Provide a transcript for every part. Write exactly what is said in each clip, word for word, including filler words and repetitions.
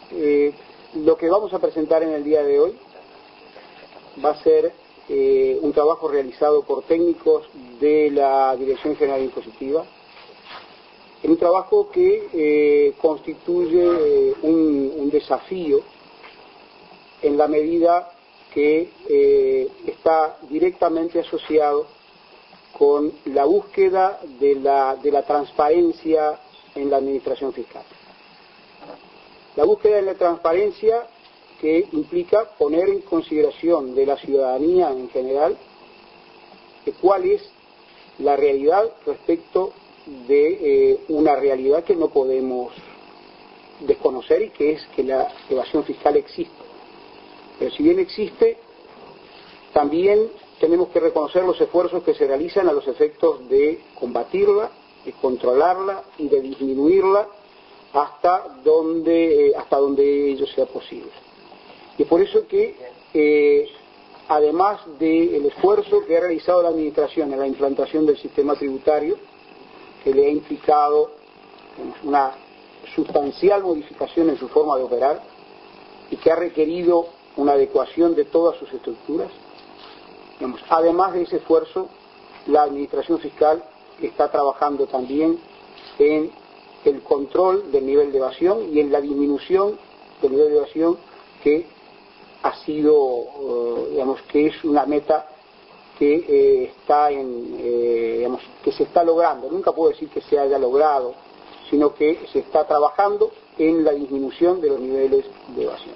Eh, lo que vamos a presentar en el día de hoy va a ser eh, un trabajo realizado por técnicos de la Dirección General Impositiva, en un trabajo que eh, constituye eh, un, un desafío en la medida que eh, está directamente asociado con la búsqueda de la, de la transparencia en la administración fiscal. La búsqueda de la transparencia que implica poner en consideración de la ciudadanía en general de cuál es la realidad respecto de eh, una realidad que no podemos desconocer, y que es que la evasión fiscal existe. Pero si bien existe, también tenemos que reconocer los esfuerzos que se realizan a los efectos de combatirla, de controlarla y de disminuirla hasta donde, eh, hasta donde ello sea posible. Y es por eso que, eh, además del esfuerzo que ha realizado la Administración en la implantación del sistema tributario, que le ha implicado una sustancial modificación en su forma de operar y que ha requerido una adecuación de todas sus estructuras, digamos, además de ese esfuerzo, la Administración Fiscal está trabajando también en el control del nivel de evasión y en la disminución del nivel de evasión, que ha sido, uh, digamos, que es una meta que eh, está en, eh, digamos, que se está logrando. Nunca puedo decir que se haya logrado, sino que se está trabajando en la disminución de los niveles de evasión.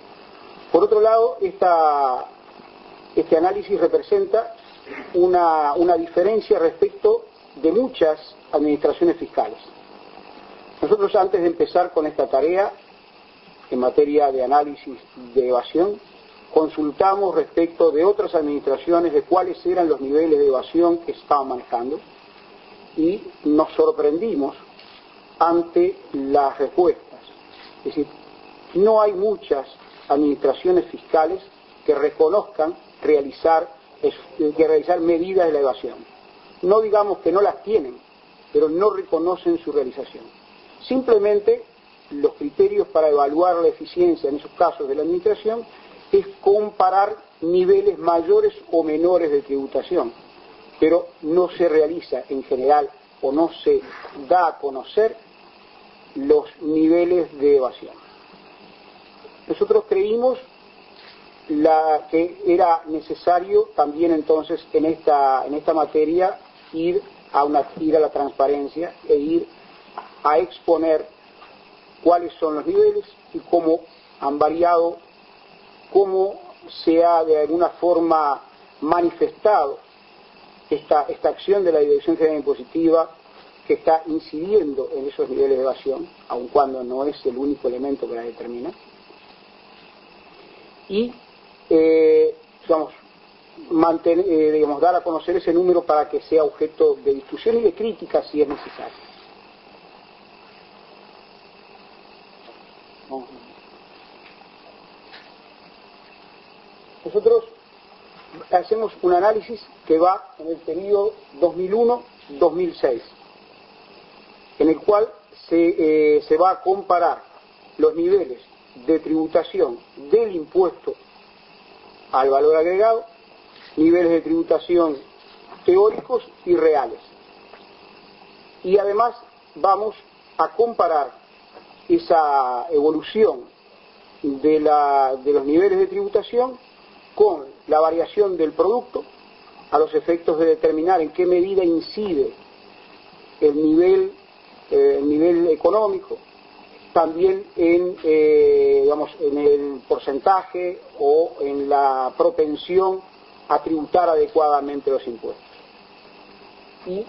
Por otro lado, esta, este análisis representa una, una diferencia respecto de muchas administraciones fiscales. Nosotros, antes de empezar con esta tarea en materia de análisis de evasión, consultamos respecto de otras administraciones de cuáles eran los niveles de evasión que estaban manejando, y nos sorprendimos ante las respuestas. Es decir, no hay muchas administraciones fiscales que reconozcan realizar, que realizar medidas de la evasión. No digamos que no las tienen, pero no reconocen su realización. Simplemente los criterios para evaluar la eficiencia en esos casos de la administración es comparar niveles mayores o menores de tributación, pero no se realiza en general o no se da a conocer los niveles de evasión. Nosotros creímos la, que era necesario también entonces en esta, en esta materia ir a, una, ir a la transparencia e ir a exponer cuáles son los niveles y cómo han variado, cómo se ha de alguna forma manifestado esta, esta acción de la Dirección General Impositiva, que está incidiendo en esos niveles de evasión, aun cuando no es el único elemento que la determina, y eh, digamos, mantener, eh, digamos, dar a conocer ese número para que sea objeto de discusión y de crítica si es necesario. Nosotros hacemos un análisis que va en el periodo dos mil uno a dos mil seis, en el cual se, eh, se va a comparar los niveles de tributación del impuesto al valor agregado, niveles de tributación teóricos y reales. Y además vamos a comparar esa evolución de, la, de los niveles de tributación con la variación del producto, a los efectos de determinar en qué medida incide el nivel, eh, el nivel económico, también en, eh, digamos, en el porcentaje o en la propensión a tributar adecuadamente los impuestos. Y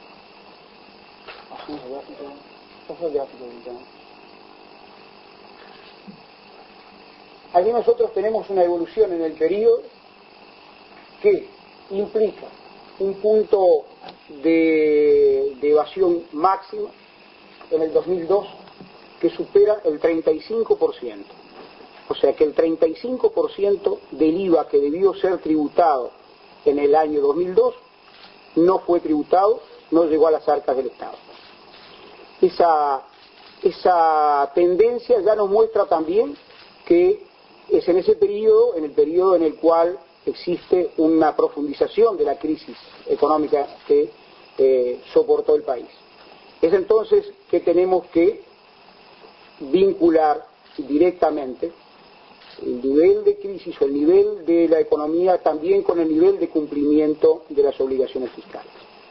aquí nosotros tenemos una evolución en el periodo que implica un punto de, de evasión máximo en el dos mil dos que supera el treinta y cinco por ciento. O sea que el treinta y cinco por ciento del I V A que debió ser tributado en el año dos mil dos no fue tributado, no llegó a las arcas del Estado. Esa, esa tendencia ya nos muestra también que es en ese periodo, en el periodo en el cual existe una profundización de la crisis económica que eh, soportó el país. Es entonces que tenemos que vincular directamente el nivel de crisis o el nivel de la economía también con el nivel de cumplimiento de las obligaciones fiscales.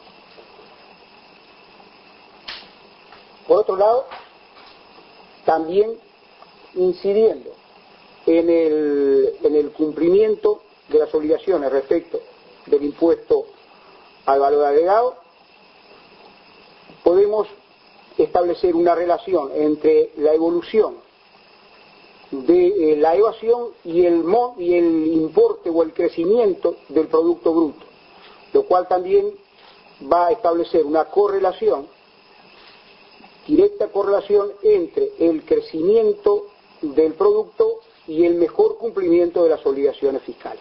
Por otro lado, también incidiendo en el, en el cumplimiento de las obligaciones respecto del impuesto al valor agregado, podemos establecer una relación entre la evolución de eh, la evasión y el, mo, y el importe o el crecimiento del Producto Bruto, lo cual también va a establecer una correlación, directa correlación entre el crecimiento del producto y el mejor cumplimiento de las obligaciones fiscales.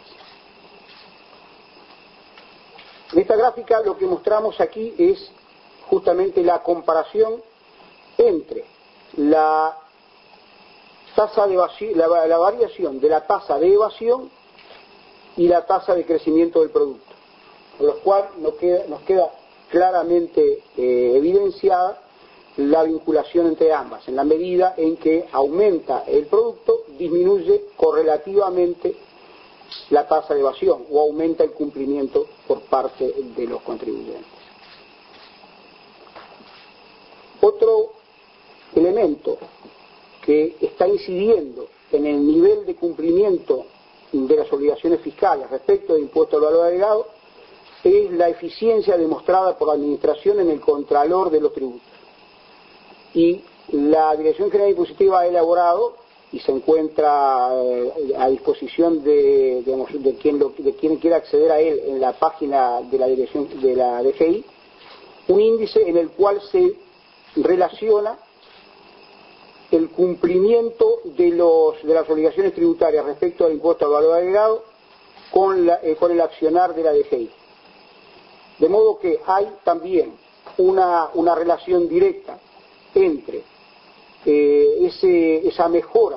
En esta gráfica lo que mostramos aquí es justamente la comparación entre la tasa de evasión, la, la variación de la tasa de evasión y la tasa de crecimiento del producto, con lo cual nos queda, nos queda claramente eh, evidenciada la vinculación entre ambas, en la medida en que aumenta el producto, disminuye correlativamente la tasa de evasión o aumenta el cumplimiento por parte de los contribuyentes. Otro elemento que está incidiendo en el nivel de cumplimiento de las obligaciones fiscales respecto del impuesto al valor agregado es la eficiencia demostrada por la Administración en el contralor de los tributos. Y la Dirección General Impositiva ha elaborado y se encuentra eh, a disposición de, digamos, de, quien lo, de quien quiera acceder a él en la página de la dirección de la D G I, un índice en el cual se relaciona el cumplimiento de, los, de las obligaciones tributarias respecto al impuesto al valor agregado con, la, eh, con el accionar de la D G I. De modo que hay también una, una relación directa entre eh, ese, esa mejora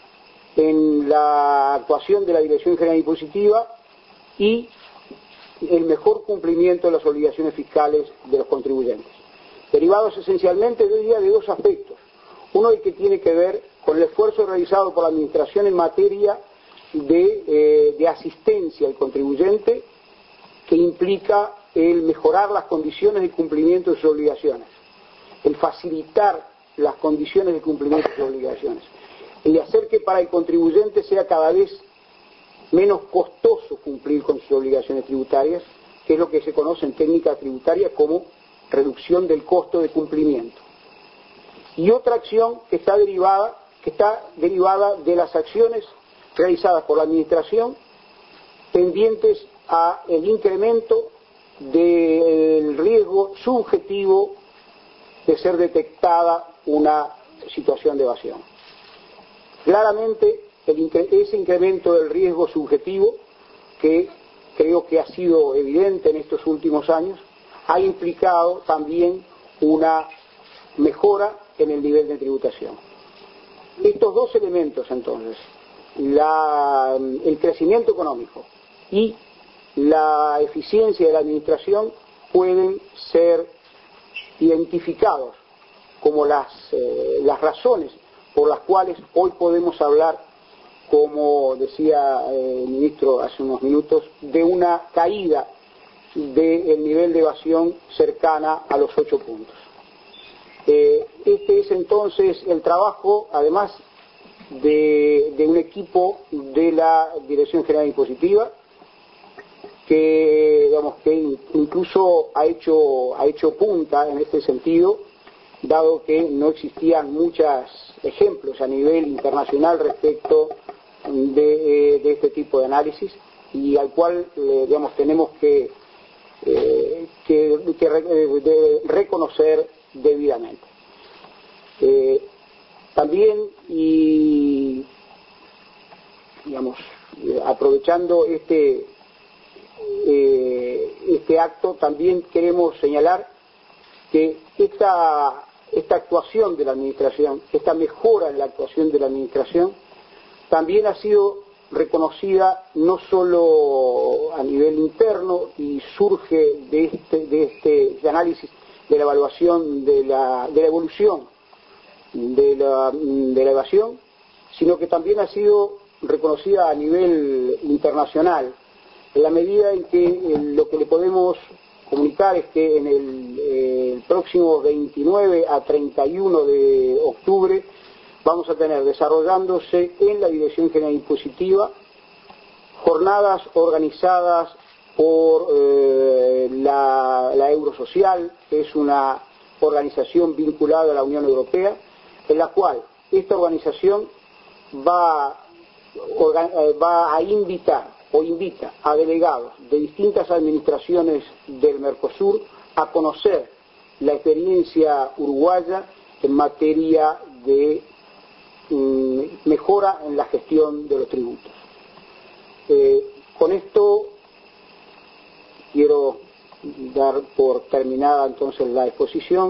en la actuación de la Dirección General Impositiva y el mejor cumplimiento de las obligaciones fiscales de los contribuyentes, derivados esencialmente de, de dos aspectos. Uno el que tiene que ver con el esfuerzo realizado por la Administración en materia de, eh, de asistencia al contribuyente, que implica el mejorar las condiciones de cumplimiento de sus obligaciones, el facilitar las condiciones de cumplimiento de sus obligaciones, el de hacer que para el contribuyente sea cada vez menos costoso cumplir con sus obligaciones tributarias, que es lo que se conoce en técnica tributaria como reducción del costo de cumplimiento. Y otra acción que está derivada, que está derivada de las acciones realizadas por la Administración tendientes a el incremento del riesgo subjetivo de ser detectada una situación de evasión. Claramente el, ese incremento del riesgo subjetivo, que creo que ha sido evidente en estos últimos años, ha implicado también una mejora en el nivel de tributación. Estos dos elementos entonces, la, el crecimiento económico y la eficiencia de la administración, pueden ser identificados como las, eh, las razones por las cuales hoy podemos hablar, como decía eh, el ministro hace unos minutos, de una caída del nivel de evasión cercana a los ocho puntos. Eh, este es entonces el trabajo, además de, de un equipo de la Dirección General Impositiva, que, digamos, que incluso ha hecho, ha hecho punta en este sentido, dado que no existían muchos ejemplos a nivel internacional respecto de, de este tipo de análisis, y al cual eh, digamos, tenemos que, eh, que, que de reconocer debidamente. Eh, también, y digamos, eh, aprovechando este Eh, este acto, también queremos señalar que esta, esta actuación de la Administración, esta mejora en la actuación de la Administración, también ha sido reconocida no solo a nivel interno y surge de este, de este de análisis, de la evaluación de la, de la evolución de la, de la evasión, sino que también ha sido reconocida a nivel internacional, en la medida en que eh, lo que le podemos comunicar es que en el, eh, el próximo veintinueve a treinta y uno de octubre vamos a tener desarrollándose en la Dirección General Impositiva jornadas organizadas por eh, la, la Eurosocial, que es una organización vinculada a la Unión Europea, en la cual esta organización va, orga, va a invitar o invita a delegados de distintas administraciones del Mercosur a conocer la experiencia uruguaya en materia de mm, mejora en la gestión de los tributos. Eh, con esto quiero dar por terminada entonces la exposición.